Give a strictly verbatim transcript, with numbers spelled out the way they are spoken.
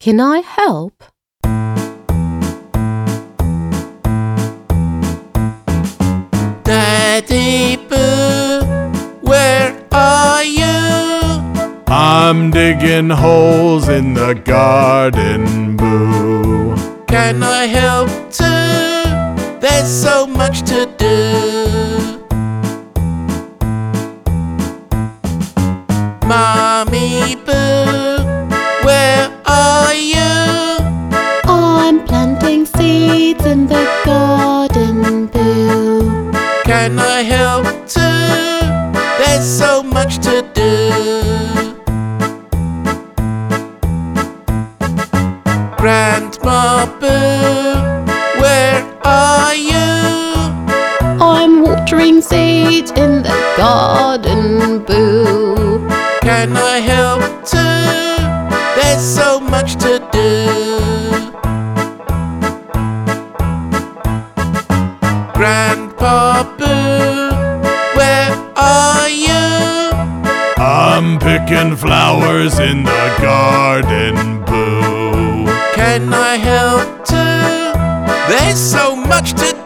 Can I help? Daddy Boo, where are you? I'm digging holes in the garden, Boo. Can I help too? There's so much to do. Mommy Boo, where are you? I'm planting seeds in the garden, Boo. Can I help too? There's so much to do. Grandma Boo, where are you? I'm watering seeds in the garden, Boo. Can I help too? There's so much to do. Grandpa Boo, where are you? I'm picking flowers in the garden, Boo. Can I help too? There's so much to do.